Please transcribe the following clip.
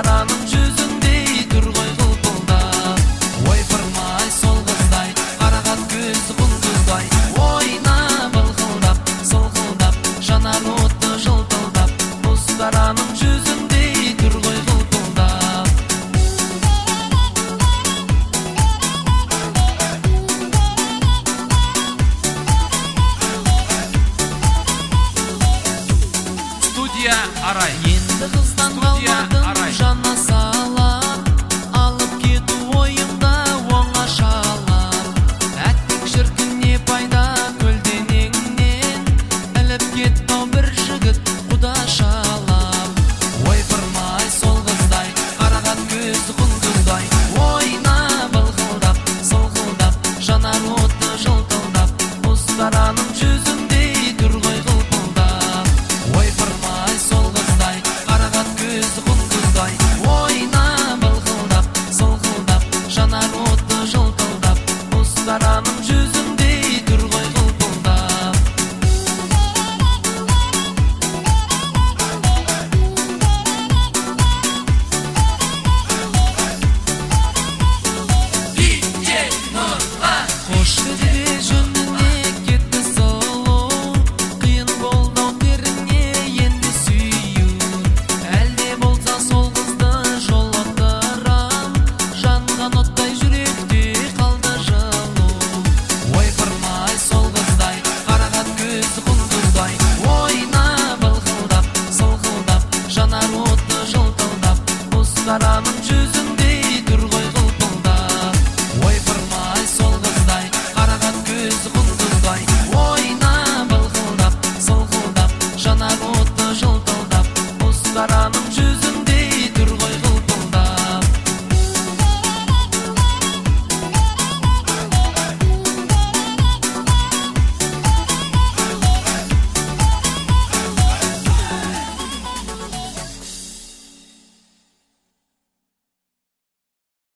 Араның жүзіндей тұр ғой қылпылдап. Ойпырмай сол қыздай, қараған көз құндыздай. Ойна былқылдап, сылқылдап, жанар оты жылтылдап. Мұздараның жүзіндей тұр ғой қылпылдап. Студия Арай. Енді қыздан қалмадым жана салам, алып кету ойымда оңашалап. Әттең шіркін не пайда көлденеңнен, іліп кетті бір жігіт құдашалап. Ойпырмай сол қыздай, қараған көз құндыздай. Ойна былқылдап, сылқылдап, жанар оты жылтылдап. Мұздараның жүзіндей тұр ғой қылпылдап. Ойпырмай сол қыздай, қараған көз құндыздай. Ойна былқылдап, сылқылдап, жанар оты жылтылдап. Мұздараның жүзіндей тұр ғой қылпылдап. Қош көзге жөніне кетті сұлу, қиын болды теріне енді сүю. Әлде болса сол қызды жолаттырам, жанған оттай жүректе қалды жылу. Ойпырмай сол қыздай, қараған көз құндыздай. Ойна былқылдап, сылқылдап, жанар оты жылтылдап. Мұздараның